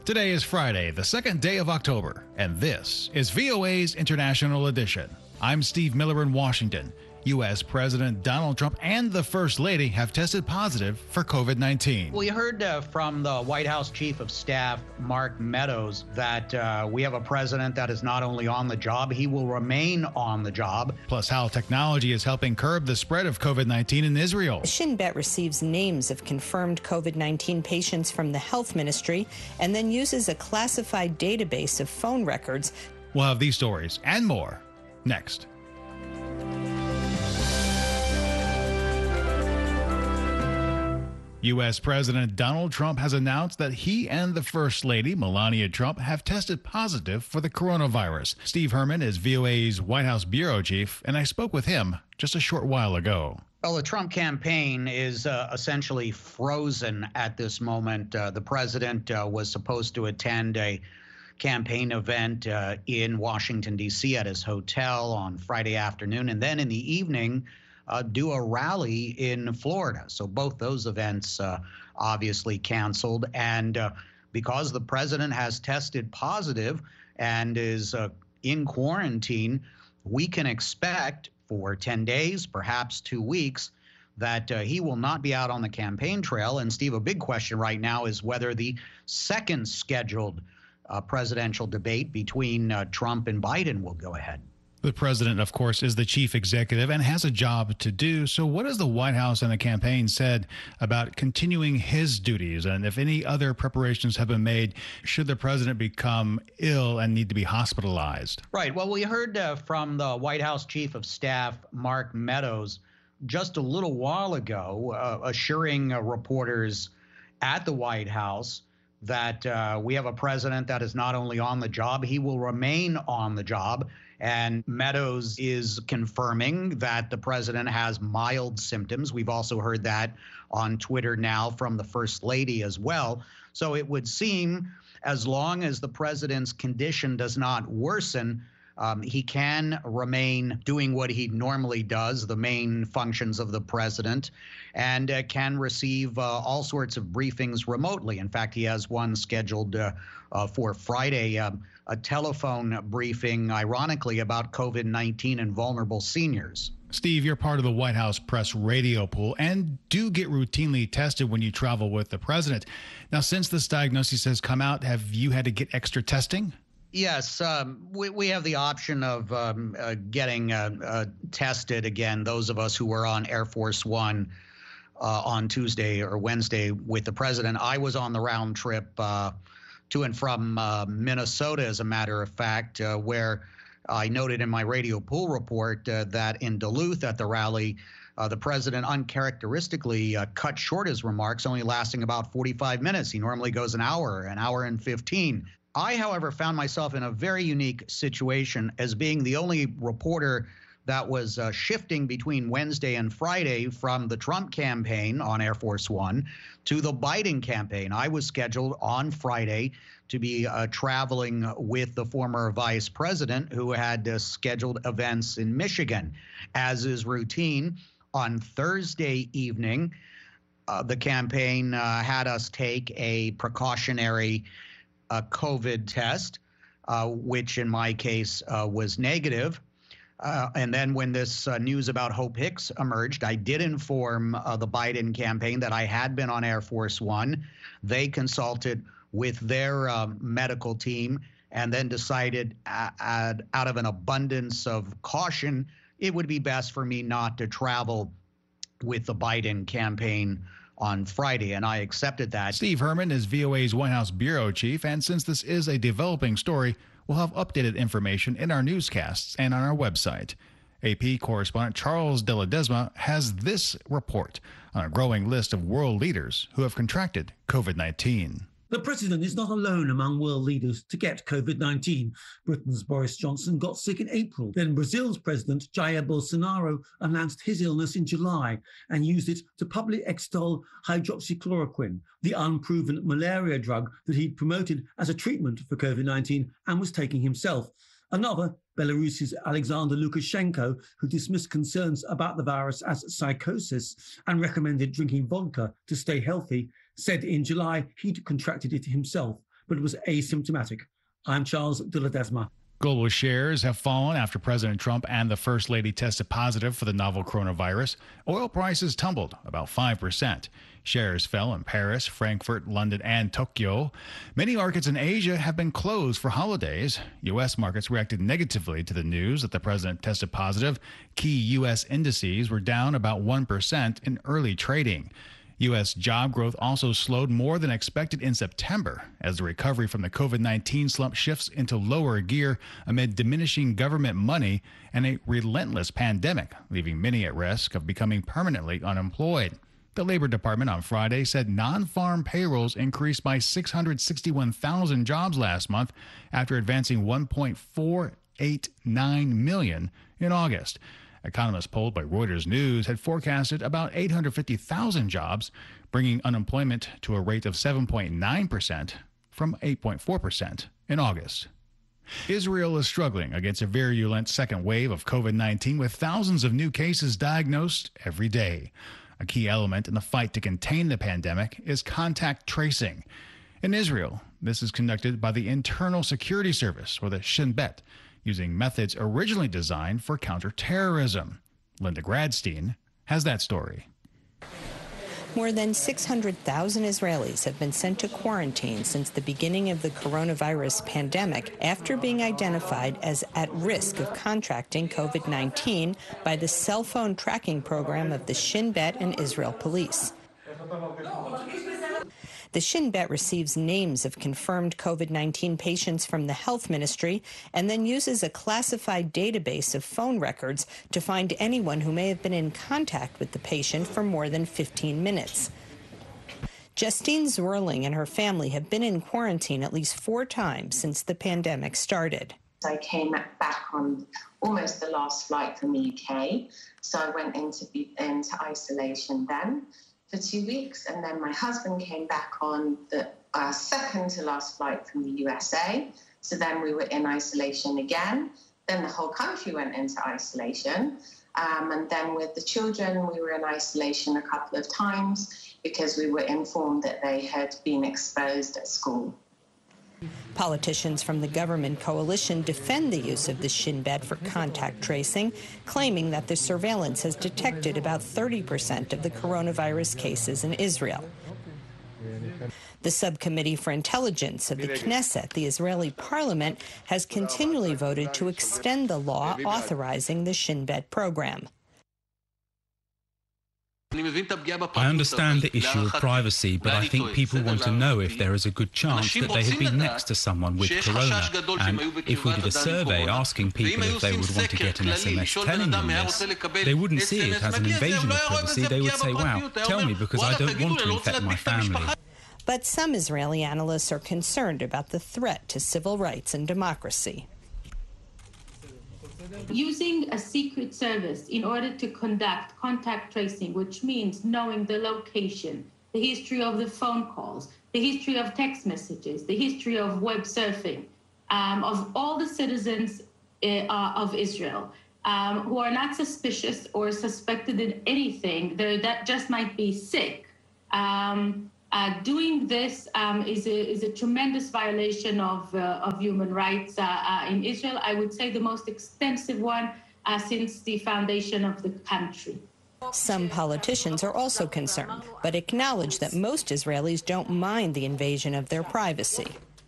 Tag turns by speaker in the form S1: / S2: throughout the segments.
S1: Today is Friday, the second day of October, and this is VOA's International Edition. I'm Steve Miller in Washington. U.S. President Donald Trump and the First Lady have tested positive for COVID-19.
S2: We heard from the White House Chief of Staff, Mark Meadows, that we have a president that is not only on the job, he will remain on the job.
S1: Plus how technology is helping curb the spread of COVID-19 in Israel.
S3: Shin Bet receives names of confirmed COVID-19 patients from the health ministry and then uses a classified database of phone records.
S1: We'll have these stories and more next. U.S. President Donald Trump has announced that he and the First Lady, Melania Trump, have tested positive for the coronavirus. Steve Herman is VOA's White House bureau chief, and I spoke with him just a short while ago.
S2: Well, the Trump campaign is essentially frozen at this moment. The president was supposed to attend a campaign event in Washington, D.C. at his hotel on Friday afternoon, and then in the evening, do a rally in Florida. So both those events obviously canceled. And because the president has tested positive and is in quarantine, we can expect for 10 days, perhaps 2 weeks, that he will not be out on the campaign trail. And Steve, a big question right now is whether the second scheduled presidential debate between Trump and Biden will go ahead.
S1: The president, of course, is the chief executive and has a job to do. So what has the White House and the campaign said about continuing his duties? And if any other preparations have been made, should the president become ill and need to be hospitalized?
S2: Right. Well, we heard from the White House Chief of Staff, Mark Meadows, just a little while ago, assuring reporters at the White House that we have a president that is not only on the job, he will remain on the job. And Meadows is confirming that the president has mild symptoms. We've also heard that on Twitter now from the First Lady as well. So it would seem as long as the president's condition does not worsen, he can remain doing what he normally does, the main functions of the president, and can receive all sorts of briefings remotely. In fact, he has one scheduled for Friday, a telephone briefing, ironically, about COVID-19 and vulnerable seniors.
S1: Steve, you're part of the White House press radio pool and do get routinely tested when you travel with the president. Now, since this diagnosis has come out, have you had to get extra testing?
S2: Yes, we have the option of getting tested again, those of us who were on Air Force One on Tuesday or Wednesday with the president. I was on the round trip to and from Minnesota, as a matter of fact, where I noted in my radio pool report that in Duluth at the rally, the president uncharacteristically cut short his remarks, only lasting about 45 minutes. He normally goes an hour and 15. I, however, found myself in a very unique situation as being the only reporter that was shifting between Wednesday and Friday from the Trump campaign on Air Force One to the Biden campaign. I was scheduled on Friday to be traveling with the former vice president who had scheduled events in Michigan. As is routine, on Thursday evening, the campaign had us take a precautionary COVID test, which in my case was negative. And then when this news about Hope Hicks emerged, I did inform the Biden campaign that I had been on Air Force One. They consulted with their medical team and then decided out of an abundance of caution, it would be best for me not to travel with the Biden campaign on Friday, and I accepted that.
S1: Steve Herman is VOA's White House bureau chief, and since this is a developing story, we'll have updated information in our newscasts and on our website. AP correspondent Charles De La Desma has this report on a growing list of world leaders who have contracted COVID-19.
S4: The president is not alone among world leaders to get COVID-19. Britain's Boris Johnson got sick in April. Then Brazil's President Jair Bolsonaro announced his illness in July and used it to publicly extol hydroxychloroquine, the unproven malaria drug that he'd promoted as a treatment for COVID-19 and was taking himself. Another, Belarus's Alexander Lukashenko, who dismissed concerns about the virus as psychosis and recommended drinking vodka to stay healthy, said in July he'd contracted it himself. but was asymptomatic. I'm Charles de Ledesma.
S1: Global shares have fallen after President Trump and the First Lady tested positive for the novel coronavirus. Oil prices tumbled about 5%. Shares fell in Paris, Frankfurt, London, and Tokyo. Many markets in Asia have been closed for holidays. U.S. markets reacted negatively to the news that the president tested positive. Key U.S. indices were down about 1% in early trading. U.S. job growth also slowed more than expected in September as the recovery from the COVID-19 slump shifts into lower gear amid diminishing government money and a relentless pandemic, leaving many at risk of becoming permanently unemployed. The Labor Department on Friday said non-farm payrolls increased by 661,000 jobs last month after advancing 1.489 million in August. Economists polled by Reuters News had forecasted about 850,000 jobs, bringing unemployment to a rate of 7.9% from 8.4% in August. Israel is struggling against a virulent second wave of COVID-19 with thousands of new cases diagnosed every day. A key element in the fight to contain the pandemic is contact tracing. In Israel, this is conducted by the Internal Security Service, or the Shin Bet, using methods originally designed for counterterrorism. Linda Gradstein has that story.
S3: More than 600,000 Israelis have been sent to quarantine since the beginning of the coronavirus pandemic after being identified as at risk of contracting COVID-19 by the cell phone tracking program of the Shin Bet and Israel Police. The Shin Bet receives names of confirmed COVID-19 patients from the health ministry and then uses a classified database of phone records to find anyone who may have been in contact with the patient for more than 15 minutes. Justine Zwirling and her family have been in quarantine at least 4 times since the pandemic started.
S5: I came back on almost the last flight from the UK, so I went into isolation then for 2 weeks, and then my husband came back on the second to last flight from the USA. So then we were in isolation again. Then the whole country went into isolation. And then with the children, we were in isolation a couple of times because we were informed that they had been exposed at school.
S3: Politicians from the government coalition defend the use of the Shin Bet for contact tracing, claiming that the surveillance has detected about 30% of the coronavirus cases in Israel. The Subcommittee for Intelligence of the Knesset, the Israeli parliament, has continually voted to extend the law authorizing the Shin Bet program.
S6: I understand the issue of privacy, but I think people want to know if there is a good chance that they have been next to someone with corona. And if we did a survey asking people if they would want to get an SMS telling them this, they wouldn't see it as an invasion of privacy. They would say, wow, tell me because I don't want to infect my family.
S3: But some Israeli analysts are concerned about the threat to civil rights and democracy.
S7: Using a secret service in order to conduct contact tracing, which means knowing the location, the history of the phone calls, the history of text messages, the history of web surfing, of all the citizens of Israel who are not suspicious or suspected in anything, that just might be sick. Doing this is a tremendous violation of human rights in Israel. I would say the most extensive one since the foundation of the country.
S3: Some politicians are also concerned, but acknowledge that most Israelis don't mind the invasion of their privacy.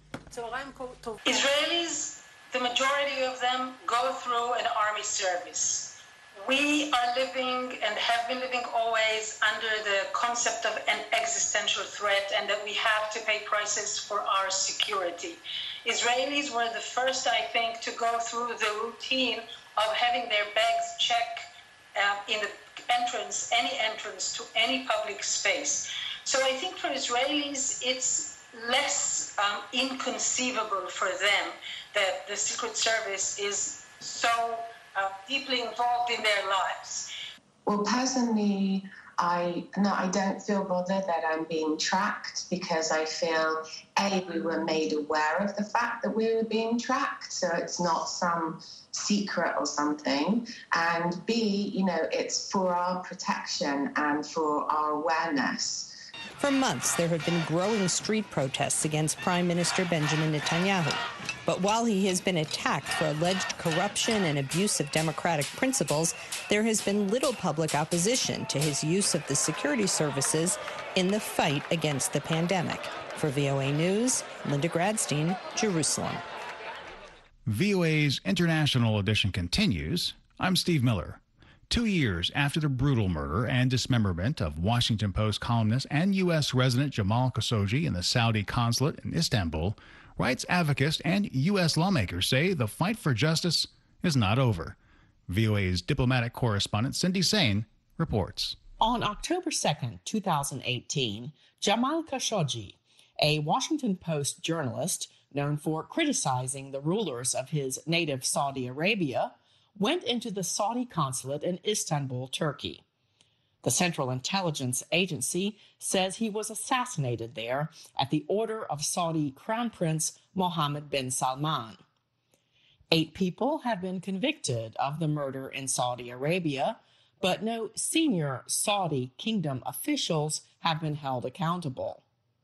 S8: Israelis, the majority of them, go through an army service. We are living and have been living always under the concept of an existential threat and that we have to pay prices for our security. Israelis were the first, I think, to go through the routine of having their bags checked in the entrance, any entrance to any public space. So I think for Israelis, it's less inconceivable for them that the Secret Service is so deeply involved in their lives.
S5: Well, personally, I don't feel bothered that I'm being tracked because I feel, A, we were made aware of the fact that we were being tracked, so it's not some secret or something, and B, it's for our protection and for our awareness.
S3: For months, there have been growing street protests against Prime Minister Benjamin Netanyahu. But while he has been attacked for alleged corruption and abuse of democratic principles, there has been little public opposition to his use of the security services in the fight against the pandemic. For VOA News, Linda Gradstein, Jerusalem.
S1: VOA's International Edition continues. I'm Steve Miller. 2 years after the brutal murder and dismemberment of Washington Post columnist and U.S. resident Jamal Khashoggi in the Saudi consulate in Istanbul, rights advocates and U.S. lawmakers say the fight for justice is not over. VOA's diplomatic correspondent Cindy Sain reports.
S9: On October 2nd, 2018, Jamal Khashoggi, a Washington Post journalist known for criticizing the rulers of his native Saudi Arabia, went into the Saudi consulate in Istanbul, Turkey. The Central Intelligence Agency says he was assassinated there at the order of Saudi Crown Prince Mohammed bin Salman. 8 people have been convicted of the murder in Saudi Arabia, but no senior Saudi kingdom officials have been held accountable.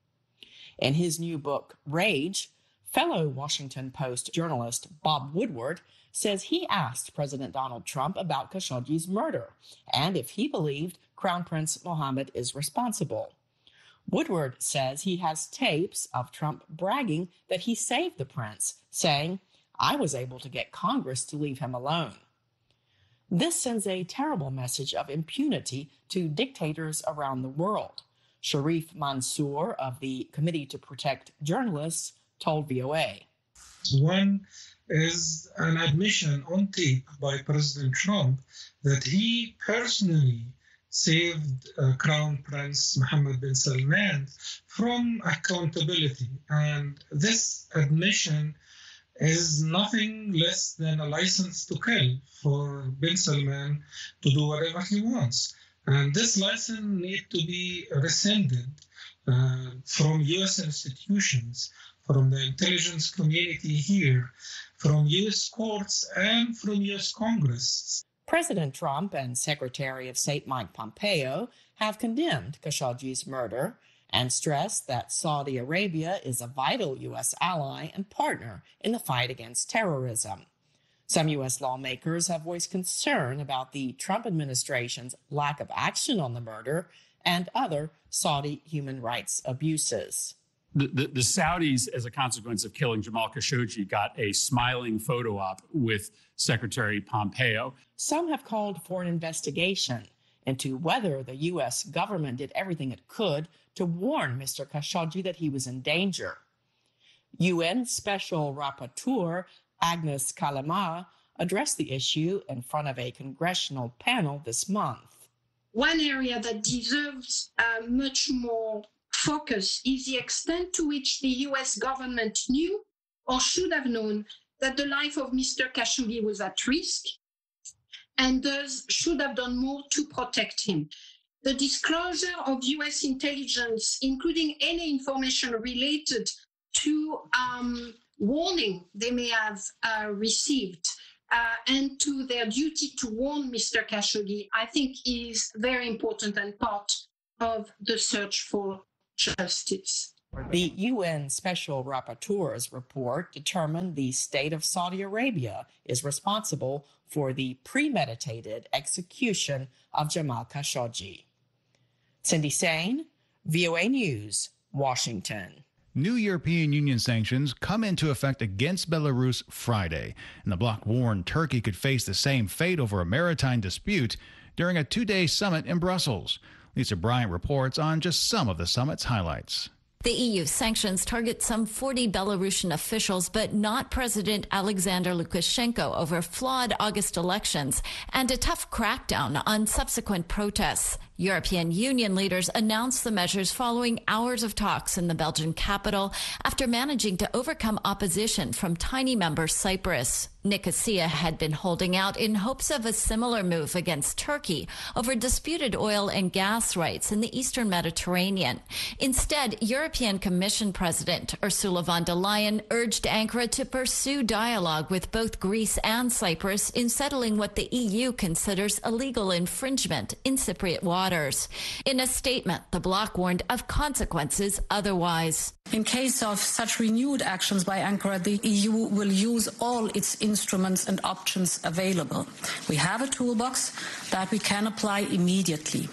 S9: In his new book, Rage, fellow Washington Post journalist Bob Woodward says he asked President Donald Trump about Khashoggi's murder and if he believed Crown Prince Mohammed is responsible. Woodward says he has tapes of Trump bragging that he saved the prince, saying, "I was able to get Congress to leave him alone." This sends a terrible message of impunity to dictators around the world. Sharif Mansour of the Committee to Protect Journalists told VOA.
S10: One is an admission on tape by President Trump that he personally saved Crown Prince Mohammed bin Salman from accountability. And this admission is nothing less than a license to kill for bin Salman to do whatever he wants. And this license needs to be rescinded from U.S. institutions, from the intelligence community here, from U.S. courts, and from U.S. Congress.
S9: President Trump and Secretary of State Mike Pompeo have condemned Khashoggi's murder and stressed that Saudi Arabia is a vital U.S. ally and partner in the fight against terrorism. Some U.S. lawmakers have voiced concern about the Trump administration's lack of action on the murder and other Saudi human rights abuses.
S11: The Saudis, as a consequence of killing Jamal Khashoggi, got a smiling photo op with Secretary Pompeo.
S9: Some have called for an investigation into whether the U.S. government did everything it could to warn Mr. Khashoggi that he was in danger. UN Special Rapporteur Agnes Kalama addressed the issue in front of a congressional panel this month.
S12: One area that deserves much more focus is the extent to which the U.S. government knew or should have known that the life of Mr. Khashoggi was at risk and thus should have done more to protect him. The disclosure of U.S. intelligence, including any information related to warning they may have received and to their duty to warn Mr. Khashoggi, I think is very important and part of the search for justice.
S9: The UN Special Rapporteur's report determined the state of Saudi Arabia is responsible for the premeditated execution of Jamal Khashoggi. Cindy Sain, VOA News, Washington.
S1: New European Union sanctions come into effect against Belarus Friday, and the bloc warned Turkey could face the same fate over a maritime dispute during a 2-day summit in Brussels. Lisa Bryant reports on just some of the summit's highlights.
S13: The EU sanctions target some 40 Belarusian officials, but not President Alexander Lukashenko over flawed August elections and a tough crackdown on subsequent protests. European Union leaders announced the measures following hours of talks in the Belgian capital after managing to overcome opposition from tiny member Cyprus. Nicosia had been holding out in hopes of a similar move against Turkey over disputed oil and gas rights in the eastern Mediterranean. Instead, European European Commission President Ursula von der Leyen urged Ankara to pursue dialogue with both Greece and Cyprus in settling what the EU considers illegal infringement in Cypriot waters. In a statement, the bloc warned of consequences otherwise.
S14: In case of such renewed actions by Ankara, the EU will use all its instruments and options available. We have a toolbox that we can apply immediately.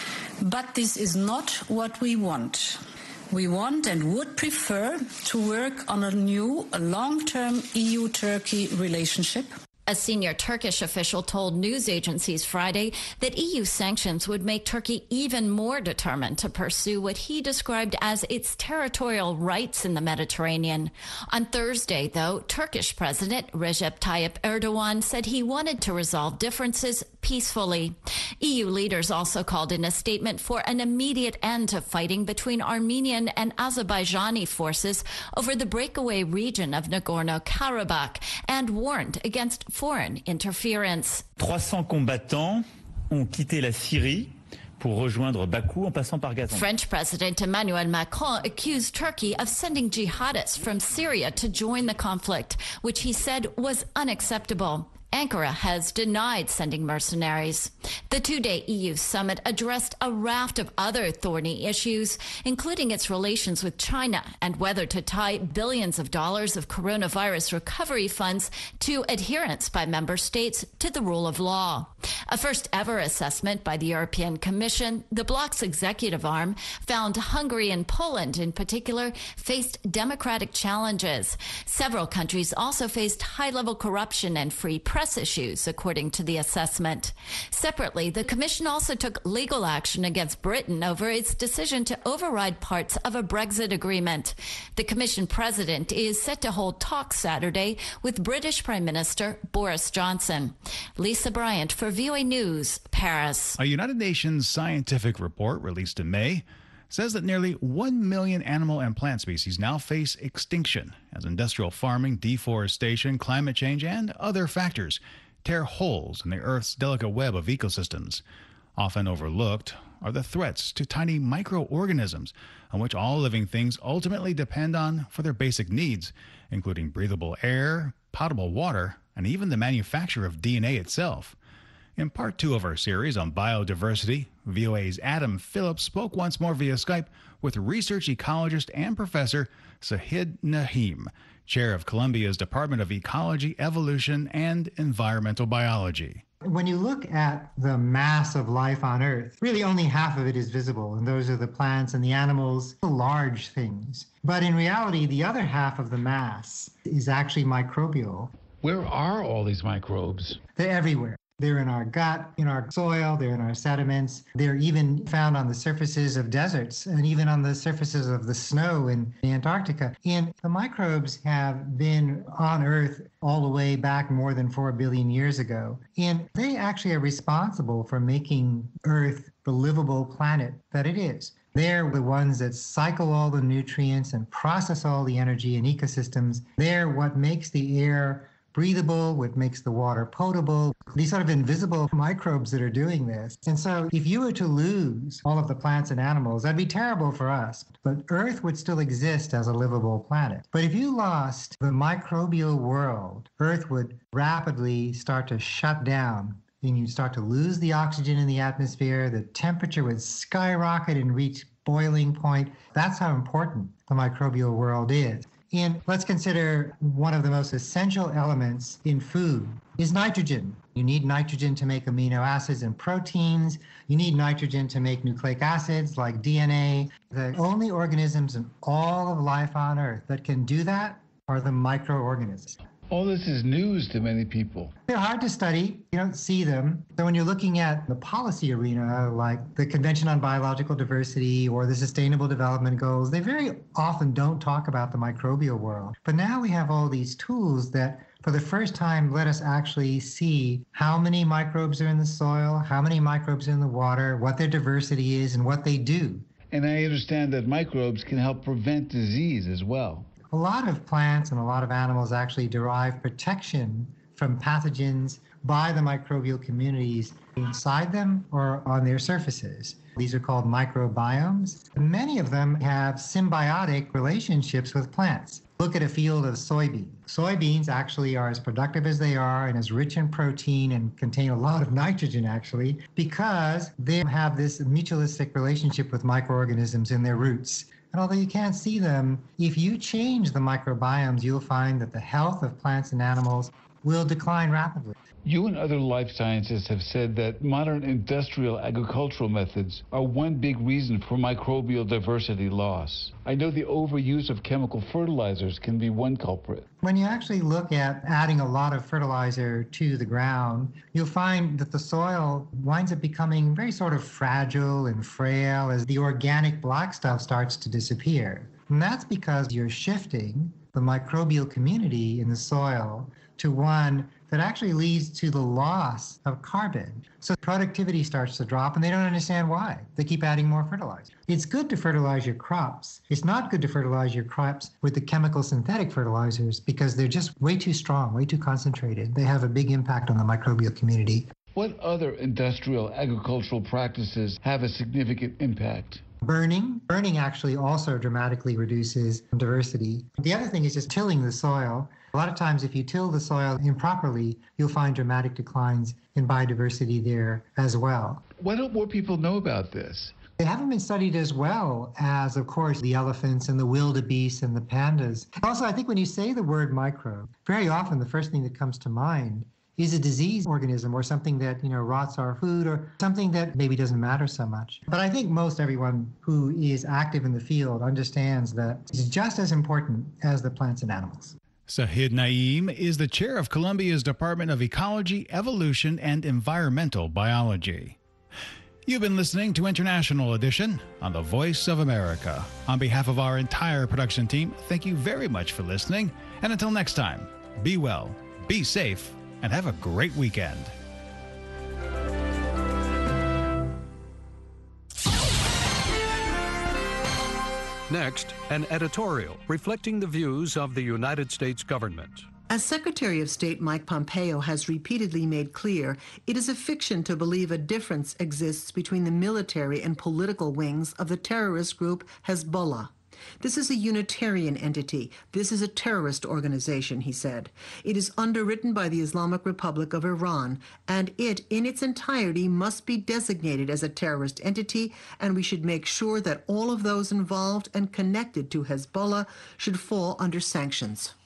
S14: But this is not what we want. We want and would prefer to work on a new, long-term EU-Turkey relationship.
S13: A senior Turkish official told news agencies Friday that EU sanctions would make Turkey even more determined to pursue what he described as its territorial rights in the Mediterranean. On Thursday, though, Turkish President Recep Tayyip Erdogan said he wanted to resolve differences peacefully. EU leaders also called in a statement for an immediate end to fighting between Armenian and Azerbaijani forces over the breakaway region of Nagorno-Karabakh and warned against foreign interference.
S15: 300 combattants ont quitté la Syrie pour rejoindre Bakou en passant par Gazan.
S13: French President Emmanuel Macron accused Turkey of sending jihadists from Syria to join the conflict, which he said was unacceptable. Ankara has denied sending mercenaries. The two-day EU summit addressed a raft of other thorny issues, including its relations with China and whether to tie billions of dollars of coronavirus recovery funds to adherence by member states to the rule of law. A first-ever assessment by the European Commission, the bloc's executive arm, found Hungary and Poland in particular faced democratic challenges. Several countries also faced high-level corruption and free press issues, according to the assessment. Separately, the Commission also took legal action against Britain over its decision to override parts of a Brexit agreement. The Commission president is set to hold talks Saturday with British Prime Minister Boris Johnson. Lisa Bryant for VOA News, Paris.
S1: A United Nations scientific report released in May says that nearly 1 million animal and plant species now face extinction as industrial farming, deforestation, climate change, and other factors tear holes in the Earth's delicate web of ecosystems. Often overlooked are the threats to tiny microorganisms on which all living things ultimately depend on for their basic needs, including breathable air, potable water, and even the manufacture of DNA itself. In part 2 of our series on biodiversity, VOA's Adam Phillips spoke once more via Skype with research ecologist and professor Sahid Naheem, chair of Columbia's Department of Ecology, Evolution, and Environmental Biology.
S16: When you look at the mass of life on Earth, really only half of it is visible, and those are the plants and the animals, the large things. But in reality, the other half of the mass is actually microbial.
S17: Where are all these microbes?
S16: They're everywhere. They're in our gut, in our soil, they're in our sediments. They're even found on the surfaces of deserts and even on the surfaces of the snow in Antarctica. And the microbes have been on Earth all the way back more than 4 billion years ago. And they actually are responsible for making Earth the livable planet that it is. They're the ones that cycle all the nutrients and process all the energy in ecosystems. They're what makes the air breathable, what makes the water potable, these sort of invisible microbes that are doing this. And so if you were to lose all of the plants and animals, that'd be terrible for us, but Earth would still exist as a livable planet. But if you lost the microbial world, Earth would rapidly start to shut down, and you'd start to lose the oxygen in the atmosphere, the temperature would skyrocket and reach boiling point. That's how important the microbial world is. And let's consider one of the most essential elements in food is nitrogen. You need nitrogen to make amino acids and proteins. You need nitrogen to make nucleic acids like DNA. The only organisms in all of life on Earth that can do that are the microorganisms.
S17: All this is news to many people.
S16: They're hard to study. You don't see them. So when you're looking at the policy arena, like the Convention on Biological Diversity or the Sustainable Development Goals, they very often don't talk about the microbial world. But now we have all these tools that for the first time let us actually see how many microbes are in the soil, how many microbes are in the water, what their diversity is, and what they do.
S17: And I understand that microbes can help prevent disease as well.
S16: A lot of plants and a lot of animals actually derive protection from pathogens by the microbial communities inside them or on their surfaces. These are called microbiomes. Many of them have symbiotic relationships with plants. Look at a field of soybeans. Soybeans actually are as productive as they are and as rich in protein and contain a lot of nitrogen, actually, because they have this mutualistic relationship with microorganisms in their roots. And although you can't see them, if you change the microbiomes, you'll find that the health of plants and animals will decline rapidly.
S17: You and other life scientists have said that modern industrial agricultural methods are one big reason for microbial diversity loss. I know the overuse of chemical fertilizers can be one culprit.
S16: When you actually look at adding a lot of fertilizer to the ground, you'll find that the soil winds up becoming very sort of fragile and frail as the organic black stuff starts to disappear. And that's because you're shifting the microbial community in the soil to one that actually leads to the loss of carbon. So productivity starts to drop, and they don't understand why. They keep adding more fertilizer. It's good to fertilize your crops. It's not good to fertilize your crops with the chemical synthetic fertilizers because they're just way too strong, way too concentrated. They have a big impact on the microbial community.
S17: What other industrial agricultural practices have a significant impact?
S16: Burning. Burning actually also dramatically reduces diversity. The other thing is just tilling the soil. A lot of times if you till the soil improperly, you'll find dramatic declines in biodiversity there as well.
S17: Why don't more people know about this?
S16: They haven't been studied as well as, of course, the elephants and the wildebeest and the pandas. Also, I think when you say the word microbe, very often the first thing that comes to mind is a disease organism or something that, rots our food or something that maybe doesn't matter so much. But I think most everyone who is active in the field understands that it's just as important as the plants and animals.
S1: Sahid Naeem is the chair of Columbia's Department of Ecology, Evolution, and Environmental Biology. You've been listening to International Edition on the Voice of America. On behalf of our entire production team, thank you very much for listening. And until next time, be well, be safe, and have a great weekend.
S18: Next, an editorial reflecting the views of the United States government.
S19: As Secretary of State Mike Pompeo has repeatedly made clear, it is a fiction to believe a difference exists between the military and political wings of the terrorist group Hezbollah. This is a unitarian entity. This is a terrorist organization, he said. It is underwritten by the Islamic Republic of Iran, and it, in its entirety, must be designated as a terrorist entity, and we should make sure that all of those involved and connected to Hezbollah should fall under sanctions.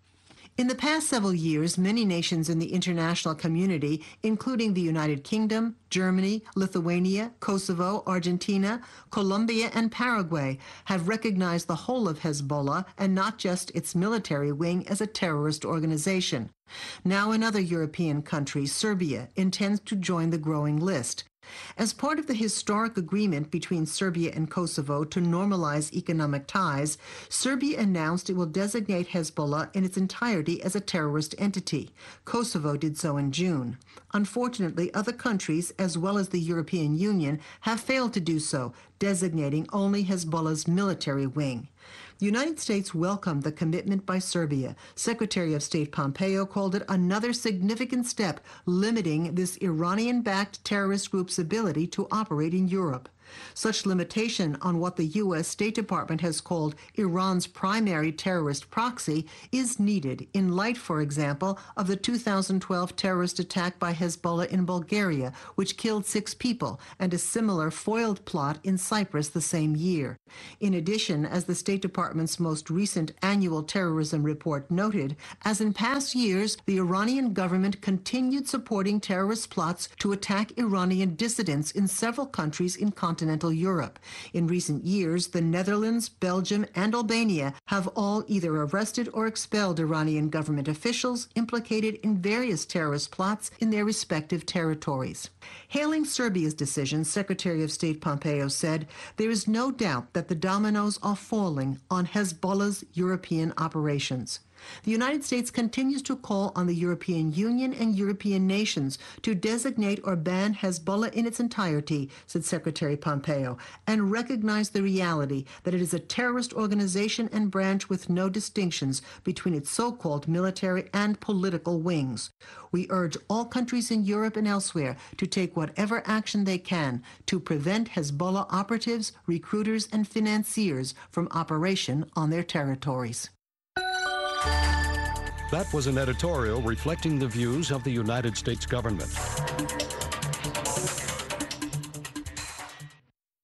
S19: In the past several years, many nations in the international community, including the United Kingdom, Germany, Lithuania, Kosovo, Argentina, Colombia, and Paraguay, have recognized the whole of Hezbollah and not just its military wing as a terrorist organization. Now another European country, Serbia, intends to join the growing list. As part of the historic agreement between Serbia and Kosovo to normalize economic ties, Serbia announced it will designate Hezbollah in its entirety as a terrorist entity. Kosovo did so in June. Unfortunately, other countries, as well as the European Union, have failed to do so, designating only Hezbollah's military wing. The United States welcomed the commitment by Serbia. Secretary of State Pompeo called it another significant step limiting this Iranian-backed terrorist group's ability to operate in Europe. Such limitation on what the U.S. State Department has called Iran's primary terrorist proxy is needed in light, for example, of the 2012 terrorist attack by Hezbollah in Bulgaria, which killed 6 people, and a similar foiled plot in Cyprus the same year. In addition, as the State Department's most recent annual terrorism report noted, as in past years, the Iranian government continued supporting terrorist plots to attack Iranian dissidents in several countries in continental Europe. In recent years, the Netherlands, Belgium, and Albania have all either arrested or expelled Iranian government officials implicated in various terrorist plots in their respective territories. Hailing Serbia's decision, Secretary of State Pompeo said, "There is no doubt that the dominoes are falling on Hezbollah's European operations." The United States continues to call on the European Union and European nations to designate or ban Hezbollah in its entirety, said Secretary Pompeo, and recognize the reality that it is a terrorist organization and branch with no distinctions between its so-called military and political wings. We urge all countries in Europe and elsewhere to take whatever action they can to prevent Hezbollah operatives, recruiters, and financiers from operation on their territories.
S18: That was an editorial reflecting the views of the United States government.